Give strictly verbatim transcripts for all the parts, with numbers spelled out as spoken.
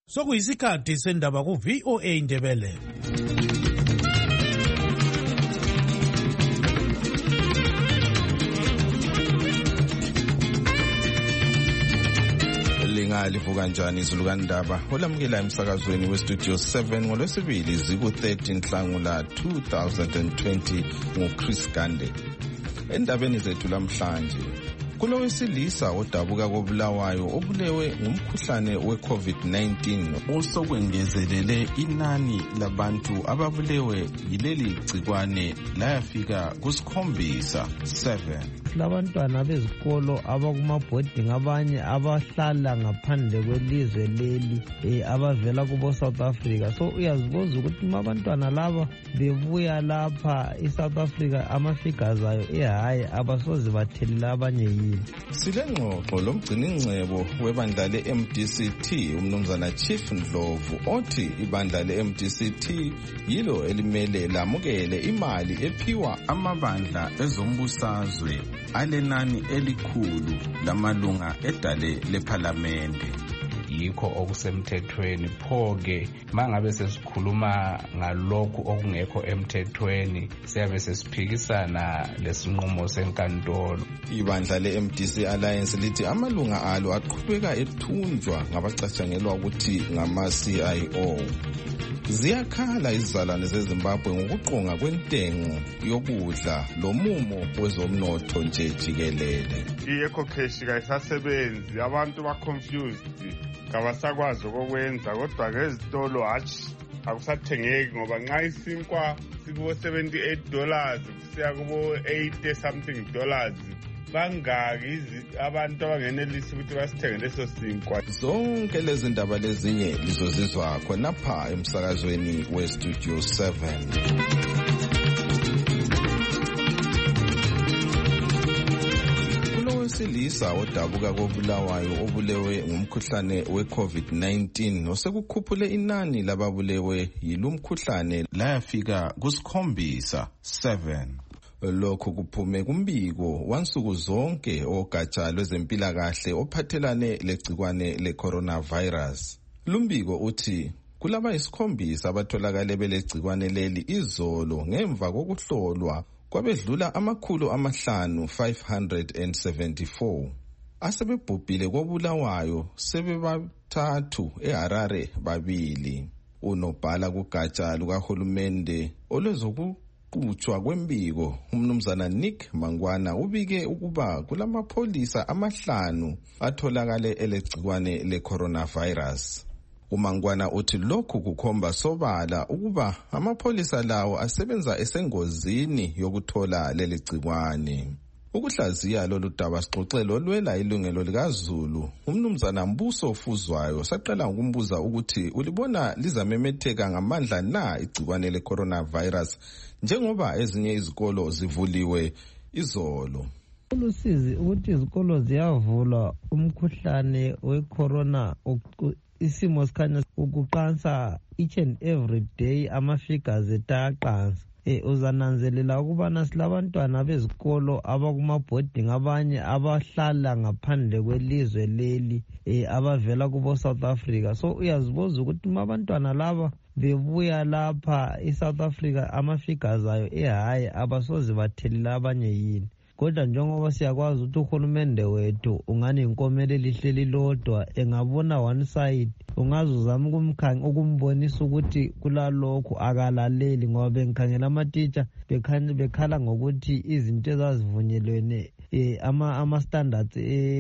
Sokuyisikhathi sendaba ku V O A Indebele. Livuka kanjani izulu kandaba olamukela emsakazweni westudio seven ngolwesibili ziku thirty Nhlangula two thousand twenty nguChris Gande. Endabeni zethu lamhlanje kulowesilisa odabuka koBulawayo obulewe ngumkhuhlane we-COVID nineteen osokwengezelele inani labantu ababulewe yileli gcikwane layafika kusikhombisa seven. Labantwana bezikolo abakumabhodingi abanye abahlala ngaphandle kwelizwe leli eh, abavela kubo South Africa. So uyazibuza ukuthi abantwana laba bebuya lapha eSouth Africa ama-figures ayo ehayi abasoze bathelela abanye yini. Silengxoxo lomgcinincebo webandla le-M D C T umnumzana Chief Ndlovu othi ibandla le-M D C T yilo elimele lamukele imali ephiwa amabandla ezombusazwe alenani elikhulu lamalunga edale lephalamende. Yikho okusemthethweni. Pho-ke mangabe sesikhuluma ngalokhu okungekho emthethweni siyabe sesiphikisana lesinqumo senkantolo. Ibandla le-M D C Alliance lithi amalunga alo aqhubeka ethunjwa ngabacatshangelwa ukuthi ngama-C I O. Ziyakhala izizalwane zeZimbabwe ngokuqonga kwentengo yokudla lomumo wezomnotho nje jikelele. I-eco cash kayisasebenzi, abantu ba-confused, kabasakwazi okokwenza, kodwa ngezitolo hatshi akusathengeki ngoba nxa isinkwa sikubo seventy-eight dollars kusiya kubo eighty something dollars. Bangaki abantu abangenelisi ukuthi basithenge leso sinkwa. Zonke lezi ndaba lezinye lizozizwa khonapha emsakazweni westudio seven. Kulowesilisa odabuka koBulawayo obulewe ngumkhuhlane we-COVID nineteen osekukhuphule inani lababulewe yilumkhuhlane layafika kusikhombisa seven. Lokho kuphume kumbiko wansuku zonke ogatsha lwezempilakahle ophathelane legcikwane le-coronavirus. Lumbiko uthi kulaba isikhombisa abatholakale belegcikwane leli izolo ngemva kokuhlolwa kwabedlula amakhulu amahlanu five hundred seventy-four. Asebebhubhile koBulawayo sebebathathu eHarare babili. Unobhala kugatsha lukahulumende olwezoku Kuchwa kwembiko umnumzana Nick Mangwana ubike ukuba kulamapholisa amahlanu atholakale elegcikwane le-coronavirus. uMangwana uthi lokhu kukhomba sobala ukuba amapholisa lawo asebenza esengozini yokuthola leli gcikwane. Ukuhlaziya lolu daba sixoxelo olwela ilungelo likaZulu umnumzana Mbuso Fuzwayo saqala ukumbuza ukuthi ulibona lizamemetheka ngamandla na igcikwane le-coronavirus njengoba ezinye izikolo zivuliwe izolo. Ulusizi ukuthi izikolo ziyavulwa umkhuhlane we-corona isimo sikhanya ukuqansa each and every day ama-figures etaqansa. E, uzananzelela ukubana silabantwana bezikolo abakumabhodingi abanye abahlala ngaphandle kwelizwe leli e, abavela kubo South Africa. So uyazibuza ukuthi abantwana laba bebuya lapha eSouth Africa ama-figures ayo ehayi abasoze bathelela abanye yini. Kodwa njengoba siyakwazi ukuthi uhulumende wethu ungani inkomelo elihleli lodwa engabona one side ungaze uzama ukumkhanga ukumbonisa ukuthi kulalokho akalaleli ngoba bengikhangela ama-teacher bekhanya bekhala ngokuthi izinto ezazivunyelwene eh, ama ama standards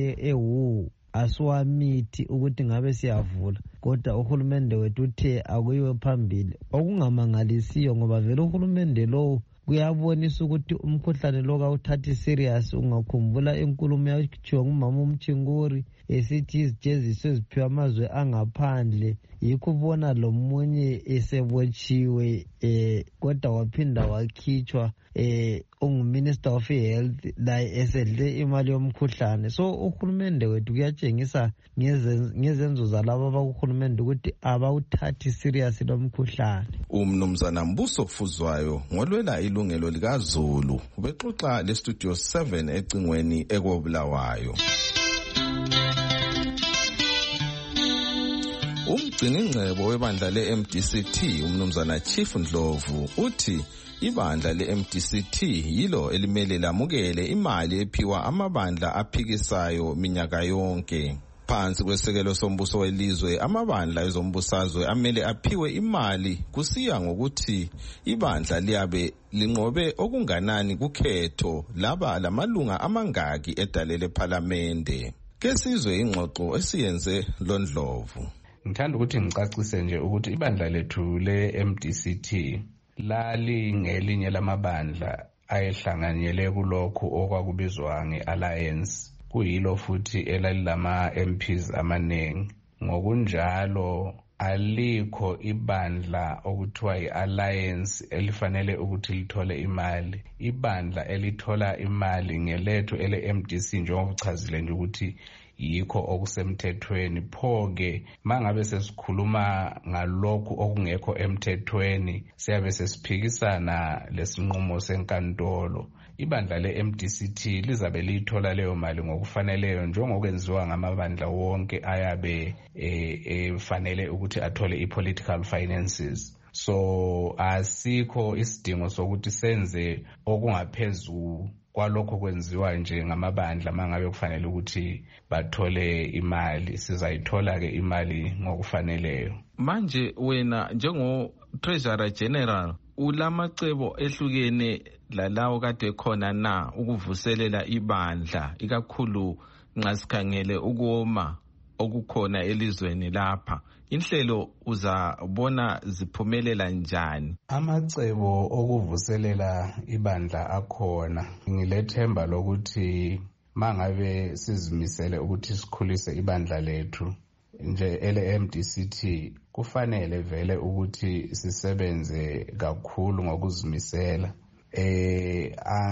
ewu asiwamithi ukuthi ngabe siyavula. Kodwa uhulumende wethu uthe akuyiwe phambili okungamangalisiyo ngoba vele uhulumende lo kuyabonisa ukuthi umkhuhlane lo kawuthathi serious. Ungakhumbula inkulumo yakhiwa ngumama uMchinguri esithi izijeziso eziphiwa amazwe angaphandle yikho ubona lo munye esebotshiwe eh kodwa waphinda wakhitshwa eh unguminister of health la esedle imali yomkhuhlane. So uhulumende wethu kuyatshengisa ngezenzo zalabo abakuhulumende ukuthi abawuthathi serious lo mkhuhlane. Umnumzana Mbuso Fuzwayo ngolwela ilungelo likaZulu ubexoxa le studio seven ecingweni ekoBulawayo. Umgciningcebo webandla le-M D C T umnumzana Chief Ndlovu uthi ibandla le-M D C T yilo elimele lamukele imali ephiwa amabandla aphikisayo minyaka yonke. Phansi kwesekelo sombuso welizwe, amabandla ezombusazwe amele aphiwe imali kusiya ngokuthi ibandla liyabe linqobe okunganani kukhetho laba lamalunga amangaki edale lephalamende. Kesizwe ingxoxo esiyenze loNdlovu. Ngithanda ukuthi ngicacise nje ukuthi ibandla lethu le-M D C T lali ngelinye lamabandla ayehlanganyele kulokhu okwakubizwa nge-alliance, kuyilo futhi elalilama M Ps amaningi. Ngokunjalo alikho ibandla okuthiwa yi-alliance elifanele ukuthi lithole imali. Ibandla elithola imali ngelethu ele-M D C njengokuchazile nje ukuthi yikho okusemthethweni. Pho-ke mangabe sesikhuluma ngalokhu okungekho emthethweni siyabe sesiphikisana lesinqumo senkantolo. Ibandla le-M D C T lizabe liyithola leyo mali ngokufaneleyo njengokwenziwa ngamabandla wonke ayabe efanele e, ukuthi athole i-political finances. So asikho isidingo sokuthi senze okungaphezulu kwalokho kwenziwa nje ngamabandla mangabe kufanele ukuthi bathole imali. Sizayithola ke imali ngokufaneleyo. Manje wena njengo Treasurer General ulamacebo ehlukene lalawo kade khona na ukuvuselela ibandla, ikakhulu nxa sikhangele ukoma okukhona elizweni lapha? Inhlelo uzabona ziphumelela njani? Amacebo okuvuselela ibandla akhona. Ngilethemba lokuthi mangabe sizimisele ukuthi sikhulise ibandla lethu nje ele-M D C T, kufanele vele ukuthi sisebenze kakhulu ngokuzimisela. Eh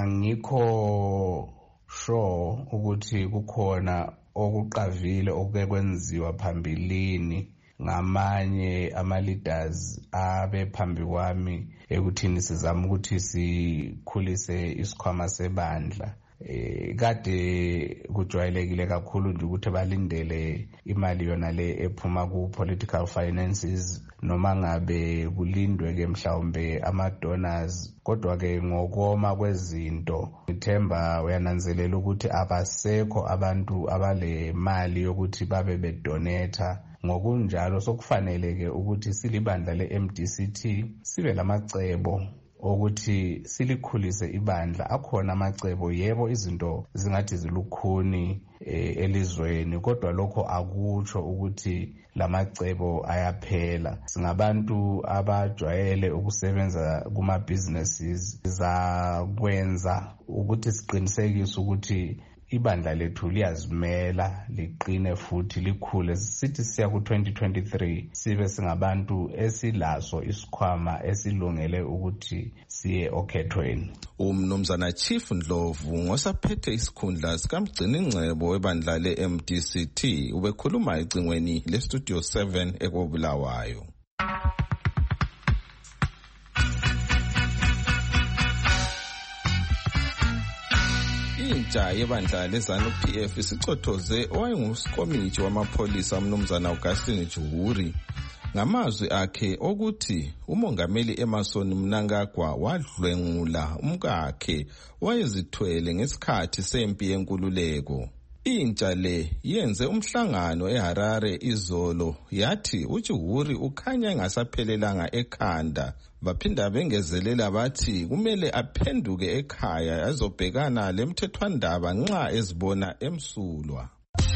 angikho sure ukuthi kukhona okuqavile okukwenziwa phambilini ngamanye ama-leaders abe phambi kwami ekuthini sizama ukuthi sikhulise isikhwama sebandla. Eh kade kujwayelekile kakhulu nje ukuthi balindele imali yona le ephuma ku political finances noma ngabe kulindwe ke mhlawumbe ama donors. Kodwa ke ngokoma kwezinto ngithemba uyananzelela ukuthi abasekho abantu abale mali yokuthi babe bedonata. Ngokunjalo sokufanele ke ukuthi silibandla le-M D C T sibe lamacebo ukuthi silikhulise ibandla. Akhona amacebo, yebo izinto zingathi zilukhuni eh, elizweni, kodwa lokho akutsho ukuthi lamacebo ayaphela. Singabantu abajwayele ukusebenza kuma businesses, zakwenza ukuthi siqinisekise ukuthi ibandla lethu liyazimela, liqine futhi likhule. Sithi siya ku twenty twenty-three sibe singabantu esilaso isikhwama esilungele ukuthi siye okhethweni. Umnumzana Chief Ndlovu ngosaphethe isikhundla sikamgciningcebo webandla le-M D C T ubekhuluma ecingweni le-Studio seven ekobulawayo. Intsha yebandla lezanu P F isicothoze owayengusikomiti wamapholisa umnumzana Augustine Juhuri ngamazwi akhe okuthi umongameli Emmerson Mnangagwa wadlwengula umkakhe wayezithwele ngesikhathi sempi yenkululeko. Intsha le yenze umhlangano eHarare izolo yathi uJuhuri ukhanya engasaphelelanga ekhanda. Baphinda bengezelela bathi kumele aphenduke ekhaya azobhekana lemthethwandaba nxa ezibona emsulwa.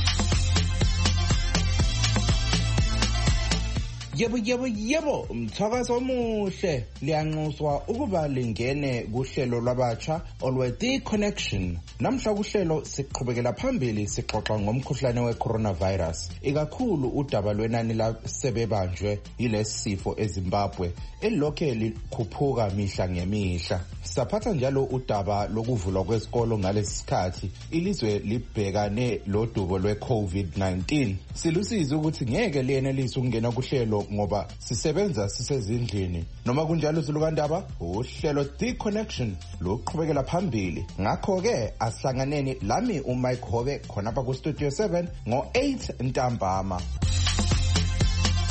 Yebo yebo yebo umthakazo omuhle liyanxuswa ukuba lingene kuhlelo lwabatsha olwe The Connection. Namhla kuhlelo siqhubekela phambili sixoxa ngomkhuhlane we-coronavirus, ikakhulu udaba lwenani lasebebanjwe yilesi sifo eZimbabwe elokhe likhuphuka mihla ngemihla. Saphatha njalo udaba lokuvulwa kwezikolo ngalesi sikhathi ilizwe libhekane lodubo lwe-COVID nineteen. Silusizi ukuthi ngeke liyenelise ukungena kuhlelo ngoba sisebenza sisezindlini. Noma kunjalo Zulukandaba, uhlelo The Connection luqhubekela phambili. Ngakho ke asihlanganeni lami uMike Hobe khona pa ku Studio seven ngo eight ntambama.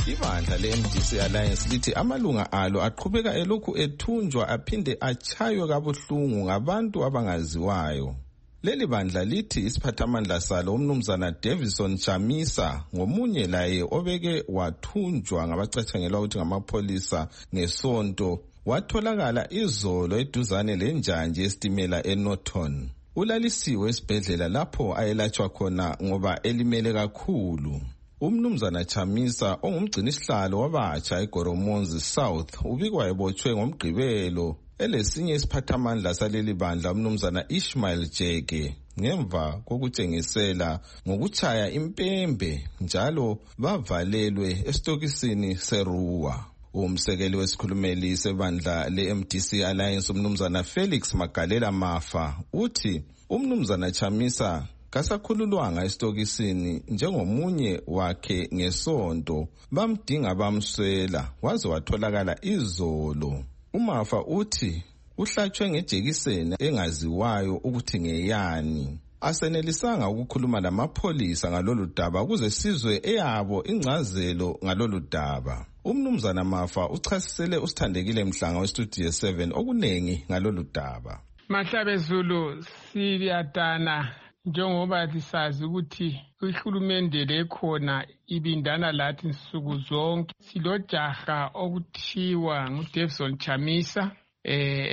Ibandla le-M D C Alliance lithi amalunga alo aqhubeka elokhu ethunjwa aphinde achaywe kabuhlungu ngabantu abangaziwayo. Leli bandla lithi isiphathamandla salo umnumzana Davison Chamisa ngomunye laye obeke wathunjwa ngabacatshangelwa ukuthi ngamapholisa ngesonto watholakala izolo eduzane lenjanje yesitimela eNorton. Ulalisiwe esibhedlela lapho ayelatshwa khona ngoba elimele kakhulu. Umnumzana Chamisa ongumgcinisihlalo wabatsha eGoromonzi South ubikwa ebotshwe ngomgqibelo elesinye isiphathamandla saleli bandla umnumzana Ishmael Jeke ngemva kokutshengisela ngokuchaya impembe njalo bavalelwe esitokisini seRuwa. Umsekeli wesikhulumeli sebandla le-M D C Alliance umnumzana Felix Magalela Mafa uthi umnumzana Chamisa kasakhululwanga esitokisini njengomunye wakhe ngesonto bamdinga bamswela waze watholakala izolo. Umafa uthi uhlatshwe ngejekiseni engaziwayo ukuthi ngeyani. Asenelisanga ukukhuluma lamapholisa ngalolu daba ukuze sizwe eyabo ingcazelo ngalolu daba. Umnumzana Mafa uchasisele usithandekile Mhlanga westudio seven okunengi ngalolu daba. Mahlabe Zulu siyadana njengoba lisazi ukuthi uhulumende lekhona ibindana lathi insuku zonke. Silojaha okuthiwa nguDavison Chamisa eh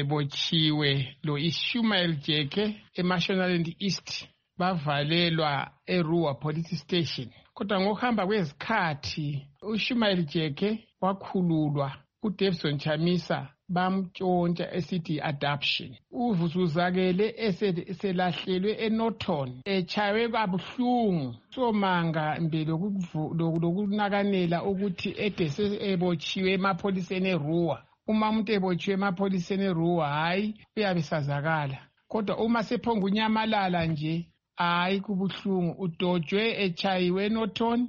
edebochiwe lo Ishmael Jeke eMashonaland East bavalelwa eRuwa Police Station. Kodwa ngokuhamba kwezikhathi uShmael Jeke wakhululwa, uDavison Chamisa bamtshontsha esithi adoption. Uvuzuzakele eselahlelwe eNorton echawe kabuhlungu somanga mbele lokunakanela ukuthi edese ebochiwe emapholiseni eRuwa. Uma umuntu ebochiwe emapholiseni eRuwa hayi uyabesazakala, kodwa uma sephonga unyamalala nje hayi kubuhlungu. Udojwe echayiwe eNorton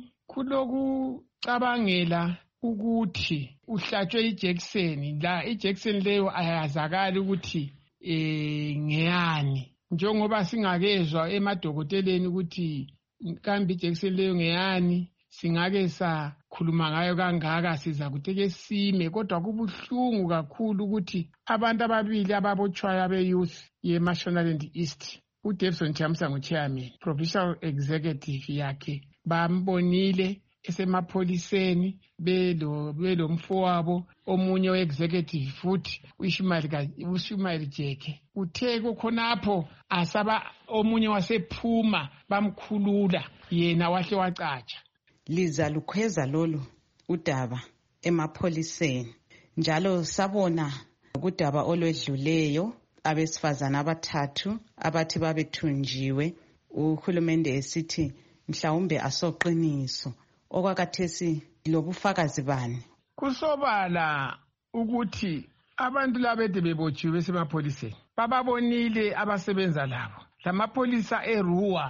kulokucabangela ukuthi uhlatshwe ijekiseni. La ijekiseni leyo ayazakali ukuthi eh ngeyani, njengoba singakezwa emadokoteleni ukuthi kambe ijekiseni leyo ngeyani, singake sakhuluma ngayo kangaka siza kuteke sime. Kodwa kubuhlungu kakhulu ukuthi abantu ababili ababotshwayo abe-youth ye-Mashonaland East, uDavison Chamisa ngu-chairman, provincial executive yakhe, bambonile esemapholiseni belo belo mfowabo omunye we-executive futhi uShmael Jeke. Uthe khonapho asaba omunye wasephuma bamkhulula, yena wahle wacatsha. Liza lukhweza lolu udaba emapholiseni, njalo sabona ukudaba olwedluleyo abesifazana abathathu abathi babethunjiwe. Uhulumende esithi mhlawumbe asoqiniso. Okwakathesi lobufakazi bani? Kusobala ukuthi abantu labede bebotshiwe semapholiseni bababonile abasebenza labo. Lamapholisa eRuwa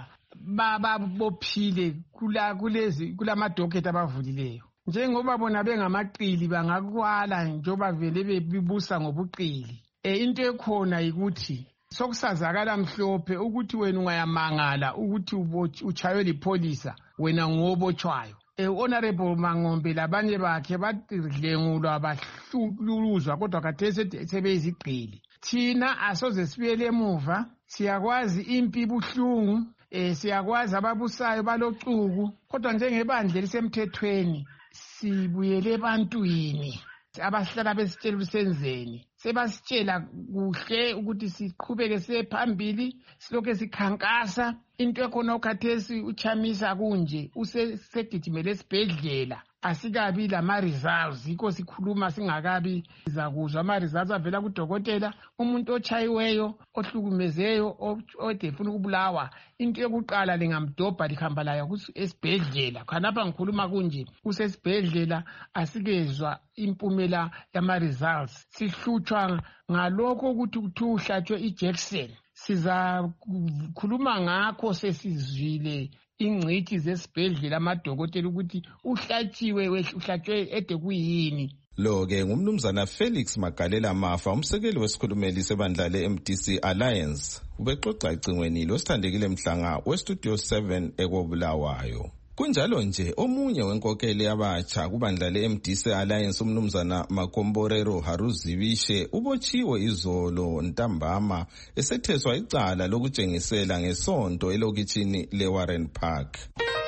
bababophile kula kulezi kulamadocket abavulileyo. Njengoba bona bengamaqili bangakwala njoba vele bebibusa ngobuqili. E into ekhona ukuthi sokusazakala mhlophe ukuthi wena ungayamangala ukuthi uchaywe lipholisa wena ngobotshwayo. E Honorable Mangombe labanye bakhe badlengulwa bahluluzwa, kodwa khathesi sebeyizigqili. Thina asoze sibuyele emuva, siyakwazi impi buhlungu, eh siyakwazi ababusayo balocuku, kodwa njengebandla lisemthethweni sibuyele ebantwini abahlala besitshela usenzeni. Sebasitshela kuhle ukuthi siqhubeke siphambili silokho sikhankasa. Into ekhona okhathesi uChamisa kunje usesedidimele esibhedlela, asikabi lama results, yikho sikhuluma singakabi zakuzwa ama results avela kudokotela. Umuntu ochayiweyo ohlukumezeyo odefuna ukubulawa, into yokuqala lingamdobha lihamba layo esibhedlela. Khanapha ngikhuluma kunje usesibhedlela asikezwa impumela yama results. Sihlutshwa ngalokho ukuthi kuthiwa uhlatshwe ijekiseni. Siza khuluma ngakho sesizwile ingcithi zesibhedlela amadokotela ukuthi uhlatshiwe uhlatshwe ede kuyini. Lo ke ngumnumzana Felix Magalela Mafa, umsekeli wesikhulumeli sebandla le-M D C Alliance, ubexoxa ecingweni losithandekile Mhlanga westudio seven ekobulawayo. Kunjalo nje omunye wenkokeli yabatsha kubandla le-M D C Alliance umnumzana Makomborero Haruzivishe ubotshiwe izolo ntambama esetheswa icala lokutshengisela ngesonto elokitshini le-Warren Park.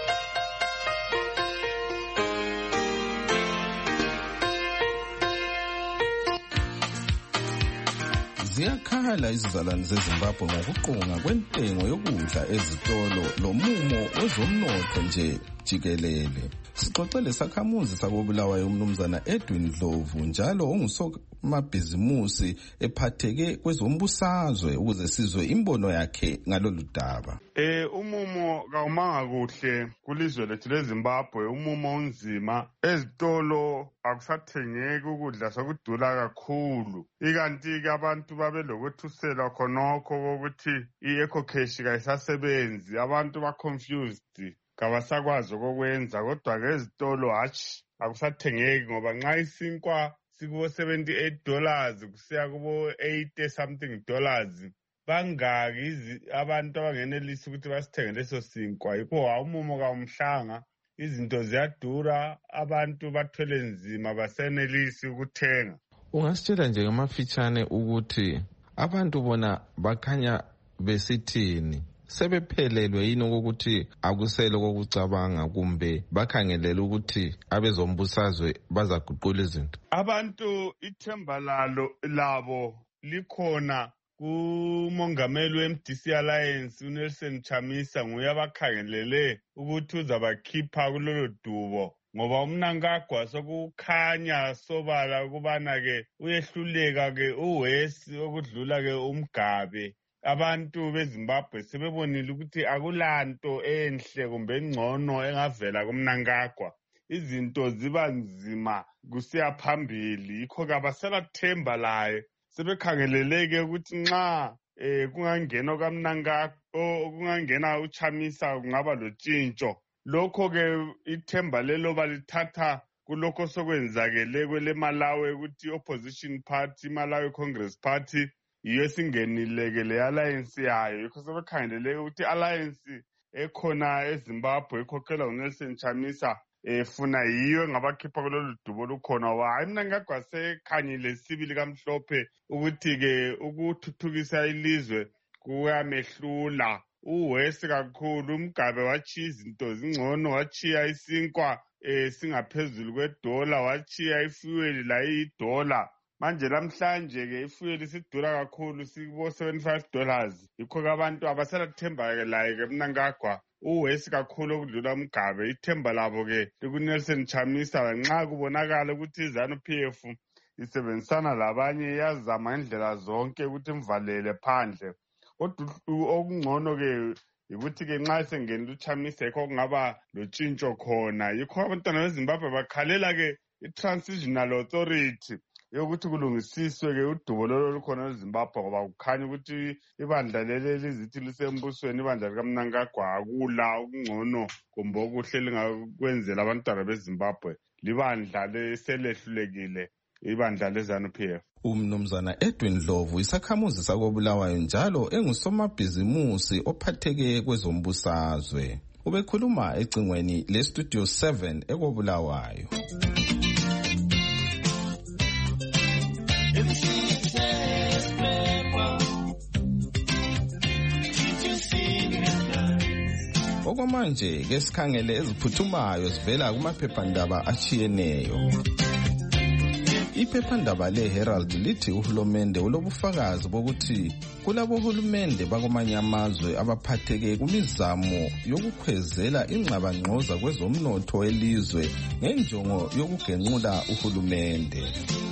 Ziyakhala izizalwane zeZimbabwe ngokuqonga kwentengo yokudla ezitolo lomumo wezomnotho nje jikelele. Sixoxele sakhamuzi sakobulawayo umnumzana Edwin Ndlovu njalo ongusomabhizimusi ephatheke kwezombusazwe ukuze sizwe imbono yakhe ngalolu daba. Eh umumo kawumanga kuhle kulizwe lethu leZimbabwe, umumo unzima, ezitolo akusathengeki ukudla sokudula kakhulu. Ikanti ke abantu babe lokwethusela khonokho ukuthi i-eco cash kayisasebenzi, abantu ba confused. Kabasakwazi okwenza kodwa ke ezitolo hatshi akusathengeki ngoba nxa isinkwa sikubo seventy-eight dollars kusiya kubo eighty something dollars. Bangaki abantu abangenelisa ukuthi basithenge leso sinkwa, yikho awumumo kawumhlanga, izinto ziyadura, abantu bathwele nzima basenelisi ukuthenga. Ungasitshela nje ngamafitshane ukuthi abantu bona bakhanya besithini? Sebephelelwe yini ukuthi akusele kokucabanga kumbe bakhangelela ukuthi abezombusazwe bazaguqula izinto? Abantu ithemba lalo labo likhona kumongameli we-M D C Alliance uNelson Chamisa, nguye abakhangelele ukuthi uzabakhipha kulolo dubo ngoba uMnangagwa sokukhanya sobala ukubana ke uyehluleka ke uWesi okudlula ke uMgabe. Abantu beZimbabwe sebebonile ukuthi akulanto enhle kumbe engcono engavela kuMnangagwa. Izinto ziba nzima kusiya phambili, yikho ke abaselathemba laye. Sebekhangeleleke ukuthi nxa eh kungangena kaMnangagwa kungangena uChamisa kungaba lotshintsho. Lokho ke ithemba lelo balithatha kulokho sokwenzakele kwele Malawi ukuthi opposition party, Malawi Congress Party, yiyo singenileke le alliance yayo. Yikho sebekhangeleleke ukuthi alliance ekhona eZimbabwe ikhokhelwa uNelson Chamisa efuna yiyo ngabakhipha kulolu dubo lukhona. Hayi Mnangagwa sekhanyile sibili kamhlophe ukuthi ke ukuthuthukisa ilizwe kuyamehlula. uWesi kakhulu, uMgabe wachiya izinto zingcono, wachiya isinkwa eh singaphezulu kwedola, wachiya ifuel la idola. Manje lamhlanje ke ifuel isidura kakhulu, sikubo seventy-five dollars. Yikho ke abantu abaselathemba ke laye ke Mnangagwa, uWesi kakhulu okudlula uMgabe. Ithemba labo ke likuNelson Chamisa, nxa kubonakala ukuthi iZanu-P F isebenzisana labanye yazama indlela zonke ukuthi imvalele phandle. Kodwa okungcono ke ukuthi ke nxa sengena uChamisa yikho kungaba lotshintsho khona. Yikho abantwana beZimbabwe bakhalela ke i-transitional authority yokuthi kulungisiswe ke udubo lolo lukhona eZimbabwe ngoba kukhanya ukuthi ibandla leli lizithi lisembusweni, ibandla likaMnangagwa akula okungcono kumbe okuhle lingakwenzela abantwana beZimbabwe. Libandla leselehlulekile, ibandla leZanu-P F. Umnumzana Edwin Ndlovu isakhamuzi sakobulawayo njalo engusomabhizimusi ophatheke kwezombusazwe. Ubekhuluma ecingweni le-Studio seven ekobulawayo. Okwamanje ke sikhangele eziphuthumayo zivela kumaphephandaba achiyeneyo. Iphephandaba le-Herald lithi uhulumende ulobufakazi bokuthi kulabohulumende bakwamanye amazwe abaphatheke kumizamo yokukhwezela ingxabangxoza kwezomnotho welizwe ngenjongo yokugenqula uhulumende.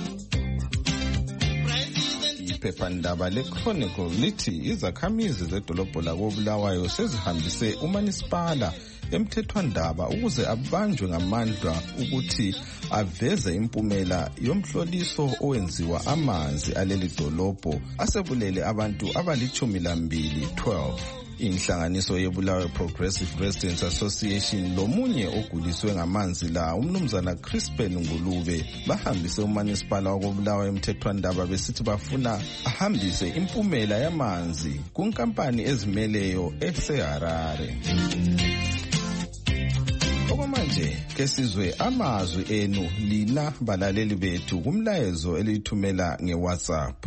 Iphephandaba le-Chronicle lithi izakhamizi zedolobho lakobulawayo sezihambise uManisipala emthethwandaba ukuze abanjwe ngamandla ukuthi aveze impumela yomhloliso owenziwa amanzi aleli dolobho asebulele abantu abalichumi lambili, twelve. Inhlanganiso yeBulawayo Progressive Residents Association lomunye oguliswe ngamanzi la umnumzana Crispin Ngulube bahambise uManisipala wakobulawayo emthethwandaba besithi bafuna ahambise impumela yamanzi kunkampani ezimeleyo eseHarare. manje ke sizwe amazwi enu lina balaleli bethu kumlayezo elithumela ngeWhatsApp.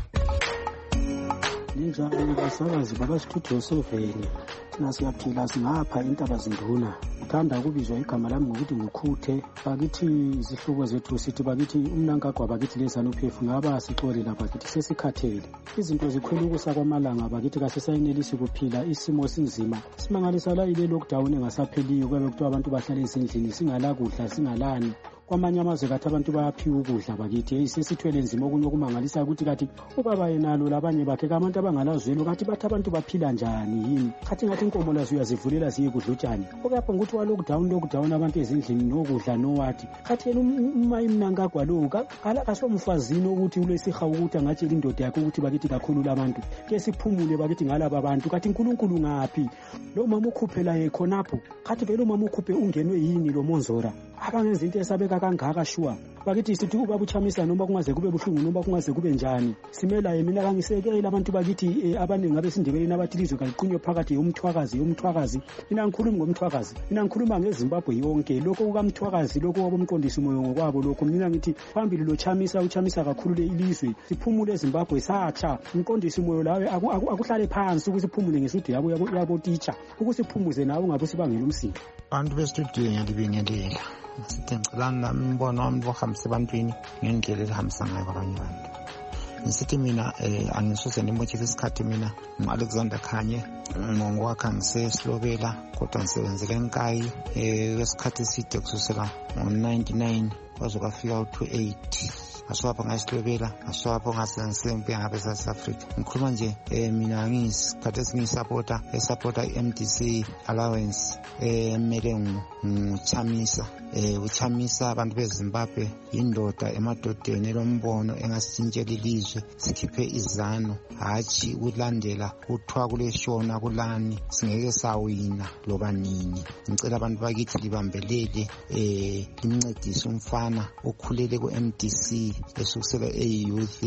Ninjani basakazi babasitudio seven, thina siyaphila singapha intaba zinduna. Uthanda ukubizwa igama lami ngokuthi ngukhuthe. Bakithi izihlobo zethu sithi bakithi umnankagwa bakithi leZANU-P F ngaba sixole lapha bakithi sesikhathele. Izinto zikhwela ukusa kwamalanga bakithi kasesayenelisi kuphila isimo sinzima. Simangalisa la ile lockdown engasapheliyo kwabe kuthiwa abantu bahlala ezindlini singala kudla singalani. Kwamanye amazwe kathi abantu bayaphiwa ukudla bakithi sesithwele nzima okunye okumangalisa ukuthi kathi ubaba yenalo labanye bakhe kabantu abangalazwelo kathi bathi abantu baphila njani yini kathi ngathi inkomo lazo uyazivulela ziye kudla utshani okuyapho ukuthi wa lockdown lockdown abantu ezindlini nokudla nowathi kathi yena uma imnankagwa lo kala kasomfazini ukuthi ulesiha ukuthi angatshela indoda yakhe ukuthi bakithi kakhulu labantu ke siphumule bakithi ngalaba abantu kathi uNkulunkulu ngaphi lo mama ukhuphela yekhonapho kathi vele umama ukhuphe ungenwe yini lo monzora abangenza into esabeka kangaka shuwa bakithi sithi ubaba uchamisa noma kungaze kube buhlungu noma kungaze kube njani simela yena kangisekela abantu bakithi abaningi abesindebeleni abathilizwe kaliqunywe phakathi yomthwakazi yomthwakazi mina ngikhuluma ngomthwakazi mina ngikhuluma ngeZimbabwe yonke lokho kukamthwakazi lokho wabomqondisi moyo ngokwabo lokho mina ngithi phambili lo chamisa uchamisa kakhulu le ilizwe siphumule eZimbabwe satsha umqondisi moyo lawe akuhlale phansi ukusiphumule ngesudi yabo yabo teacher ukusiphumuze nawe ngabe sibangela umsindo abantu bestudio ngiyabingelela sithi ngicela nami imbono wami bohambisa ebantwini ngendlela elihambisa ngayo abanye abantu ngisithi mina angisuze nimotshisa isikhathi mina ngu-Alexander Khanye ngokwakha ngisesilobela kodwa ngisebenzele enkayi kwesikhathi eside kususela ngo-ninety-nine kwaze kwafika u-two eight aswapha ngasilobela aswapha ngasengisempe ngabe South Africa ngikhuluma nje mina ngisikhathi esingisupporta esupporta i-M D C allowance emele nguChamisa eh uChamisa abantu beZimbabwe indoda emadodeni elombono engasintshela ilizwe sikhiphe izano hathi ulandela uthwa kuleshona kulani singeke sawina loba nini ngicela abantu bakithi libambelele eh limncedise umfana okhulele ku-M D C esukusela e-youth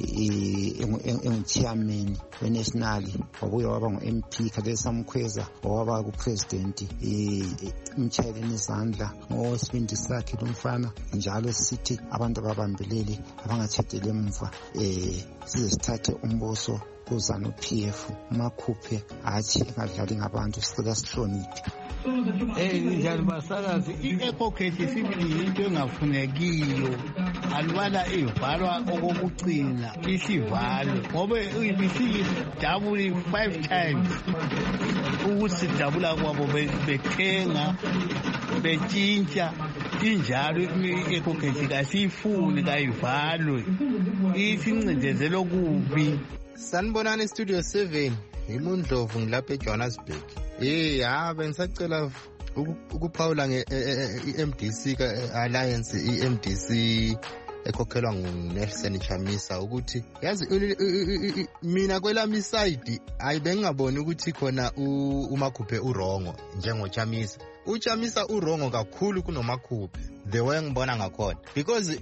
engu-chairman we-national wabuya waba ngu-M P kade samkhweza waba ku-president imtshayeleni izandla ngosibindi sakhe lomfana njalo sithi abantu ababambelele abangatshedele emva eh size sithathe umbuso kuZANU-P F makhuphe hathi engadlali ngabantu sicela sihloniphe. Eh njalo basakazi i-epoket sibili into engafunekiyo alibala ivalwa okokucina isivalo ngoba ibisidabuli five times ukuthi dabula kwabo bethenga betshintsha injalo i-epoket kasifuni kayivalwe isincindezelo kubi. Sanibonani Studio seven imundlovu ngilapha eJohannesburg. Eh ha bengisacela ukuphawula nge-M D C Alliance i-M D C ekhokhelwa nguNelson Chamisa ukuthi yazi mina kwelami side ayibengingaboni ukuthi khona uMakhuphe urongo njengochamisa. Uchamisa urongo kakhulu kunoMakhuphe the way ngibona ngakhona because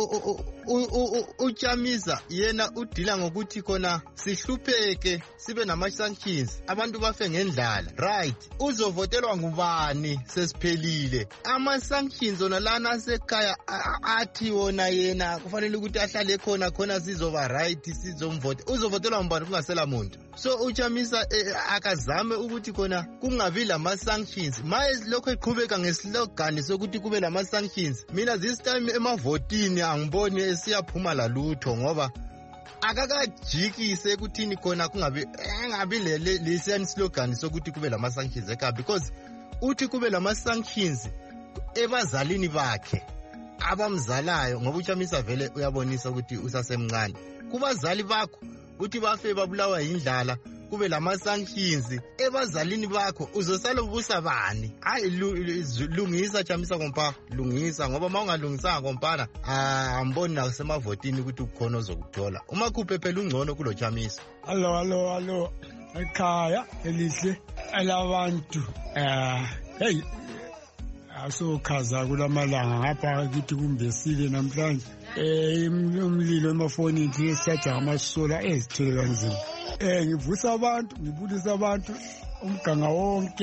uchamisa yena udila ngokuthi khona sihlupheke sibe nama sanctions abantu bafe ngendlala right uzovotelwa ngubani sesiphelile ama sanctions ona lana sekhaya athi wona yena kufanele ukuthi ahlale khona khona sizoba right sizomvote uzovotelwa ngubani kungasela muntu so uchamisa akazame ukuthi khona kungabi lama sanctions maye lokho eqhubeka ngeslogan sokuthi kube lama sanctions mina this time emavotini angiboni esiyaphuma la lutho ngoba akakajikise ukuthini khona kungabi engabi le lesian slogan sokuthi kube lama sanctions eka because uthi kube lama sanctions ebazalini bakhe abamzalayo ngoba uchamisa vele uyabonisa ukuthi usasemncane kubazali bakho uthi bafe babulawa indlala kube lama sanctions ebazalini bakho uzosala ubusa bani hayi lungisa Chamisa kompa lungisa ngoba mawungalungisanga kompana amboni nasemavotini ukuthi ukukhona ozokuthola uMakhuphe phela ungcono kulo Chamisa. Allo allo allo ekhaya elihle elabantu eh hey asokhaza kulamalanga ngapha kithi kumbesile namhlanje eh umlilo emafonini thi siyajama amasola ezithele kanzima eh ngivusa abantu ngibulisa abantu umganga wonke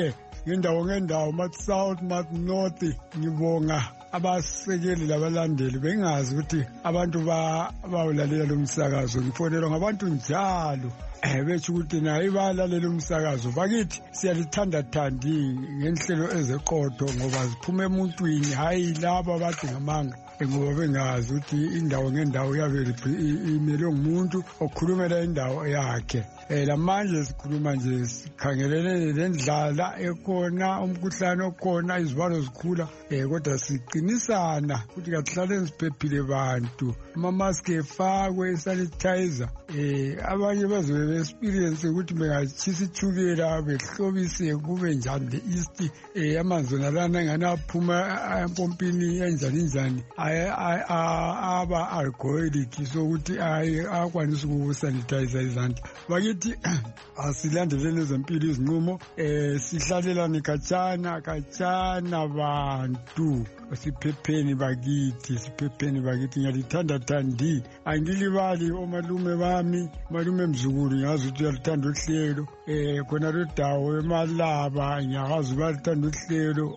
ngendawo ngendawo mathi south mathi north. Ngibonga abasekeli labalandeli bengazi ukuthi abantu bawulalela lo msakazo. Ngifonelwa ngabantu njalo betsho ukuthi naye balalela umsakazo. Bakithi siyalithanda thandi ngenhlelo ezeqotho ngoba ziphuma emuntwini, hayi laba bathi ngamanga ngoba bengazi ukuthi indawo ngendawo yabe imelwe ngumuntu okhulumela indawo yakhe. Lamanje sikhuluma nje sikhangelene lendlala ekhona, umkhuhlane okhona, izibalo zikhula, kodwa siqinisana ukuthi kahlale siphephile bantu. Amamaski efakwe, sanitizer. Abanye bazobe be-experience ukuthi bengatshisa itshukela behlobise kube njani le-east. Amanzi onalana engane aphuma empompini enjani njani aba alcoholic so ukuthi akwanisa ukusanitizer izandla. Bakithi asilandeleni ezempilo izinqumo, sihlalelane khatshana khatshana bantu, siphepheni bakithi, siphepheni bakithi. Ngiyalithanda thandi, angilibali omalume bami, malume mzukulu ngazi ukuthi uyalithanda uhlelo. Khona lo dawo emalaba ngiyakwazi ubalithanda uhlelo.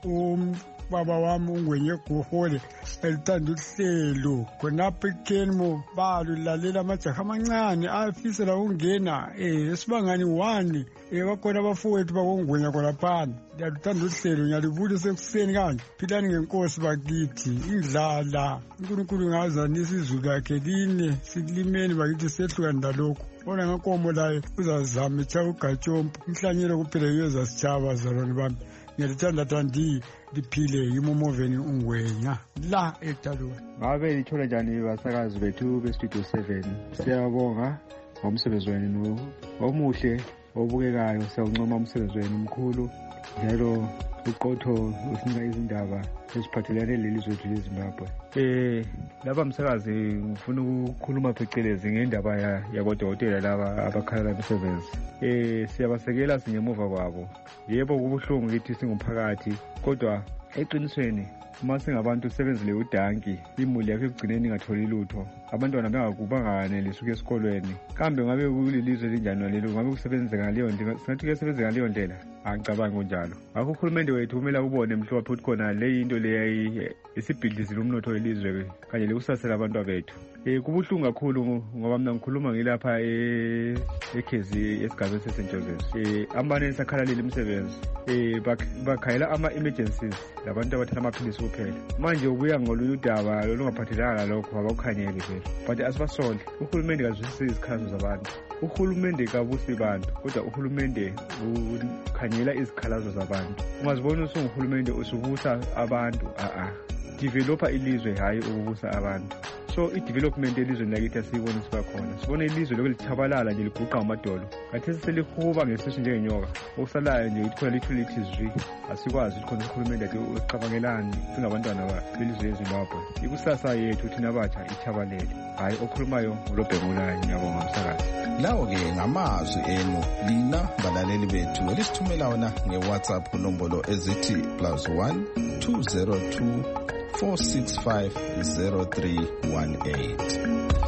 Baba wami ungwenye guhole elithanda uhlelo khonapha eKenmo balulalela amajaha amancane afisela ukungena esibangani one bakhona abafowethu bakongwenya kholaphana. Ngiyalithanda uhlelo, ngiyalibulisa ekuseni kanje. Philani ngenkosi bakithi, indlala uNkulunkulu ngazanisa izulu yakhe line, silimeni bakithi sehlukani lalokho. Bona ngenkomo layo uzazama etshaya ugatshompo, umhlanyelo kuphela yeza sitshaba zalwane bami. Ngiyalithanda thandi liphile yimomoveni ungwenya la eTalweni. Ngabe lithola njani basakazi bethu bestudio seven? Siyabonga ngomsebenzi wenu omuhle obukekayo, siyawuncoma umsebenzi wenu omkhulu njalo uqotho usinika izindaba eziphathelene lelizwe lethu leZimbabwe. Eh laba msakazi ngifuna ukukhuluma phecelezi ngendaba yabodokotela laba abakhala umsebenzi. Eh siyabasekela singemuva kwabo. Yebo kubuhlungu kithi singumphakathi, kodwa eqinisweni uma singabantu sebenzile udanki, imuli yakhe ekugcineni ingatholi lutho, abantwana bengakubangane lisuke esikolweni. Kambe ngabe kulilizwe linjani lelo? Ngabe kusebenza ngaleyo ndlela? Singathi kusebenza ngaleyo ndlela? Angicabanga kunjalo. Ngakho uhulumende wethu kumele ubone mhlophe ukuthi khona le into leyi isibhidlizile umnotho welizwe kanye lekusasela abantu bethu. Eh kubuhlungu kakhulu ngoba mina ngikhuluma ngilapha e eKhezi esigabeni seSaint Joseph. Eh ambane sakhalalile imisebenzi. Eh bakhayela ama emergencies labantu abathatha amaphilisi kuphela. Manje ubuya ngolunye udaba lolungaphathelanga lokho abakukhanyele vele. But asibasole uhulumende kazwisisi izikhalazo zabantu. Uhulumende kabusi bantu, kodwa uhulumende ukhanyela izikhalazo zabantu. Ungazibona usunguhulumende usubusa abantu a a developer ilizwe hayi ukubusa abantu. So i-development elizweni lakithi asiyibona siba khona. Sibona ilizwe lokulithabalala nje liguqa ngamadolo. Kathesi selihuba ngesisu njengenyoka. Okusalayo nje ithi khona lithu lithi zwi. Asikwazi ukuthi khona uhulumende athi ucabangelani singabantwana belizwe leZimbabwe. Ikusasa yethu thina abatsha ithabalele. Hayi okhulumayo ngolobhekulayo. Ngiyabonga msakazi. Lawo-ke ngamazwi enu lina balaleli bethu elisithumela wona nge-WhatsApp kunombolo ezithi plus one two zero two four six five zero three one eight.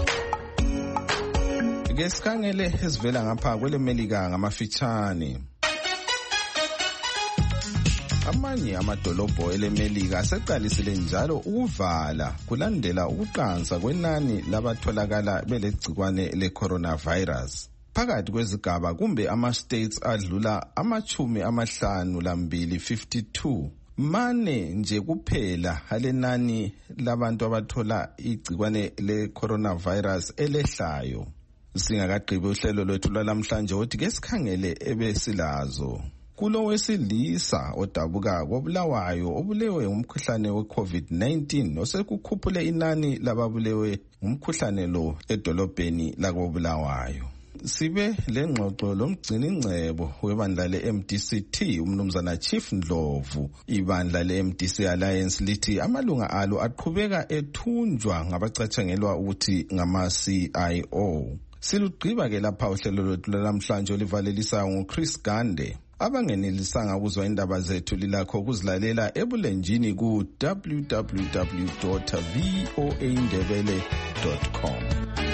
Ke sikhangele esivela ngapha kwele Melika ngamafitshane. Amanye amadolobho eleMelika aseqalisile njalo ukuvala kulandela ukuqansa kwenani labatholakala belegcikwane le-coronavirus. Phakathi kwezigaba kumbe ama-states adlula amachumi amahlanu lambili fifty-two. Mane nje kuphela alenani labantu abathola igcikwane le-coronavirus elehlayo. Singakagqibi uhlelo lwethu lwalamhlanje othi ke sikhangele ebesilazo. Kulo wesilisa odabuka kobulawayo obulewe ngumkhuhlane we-COVID nineteen osekukhuphule inani lababulewe ngumkhuhlane lo edolobheni lakobulawayo. Sibe lengxoxo lomgcini ngcebo webandla le-M D C T umnumzana Chief Ndlovu. Ibandla le-M D C Alliance lithi amalunga alo aqhubeka ethunjwa ngabacatshangelwa ukuthi ngama-C I O. Silugqiba ke lapha uhlelo lwethu namhlanje olivalelisa nguChris Gande. Abangenelisanga ukuzwa indaba zethu lilakho ukuzilalela ebulenjini ku w w w dot v o a ndebele dot com.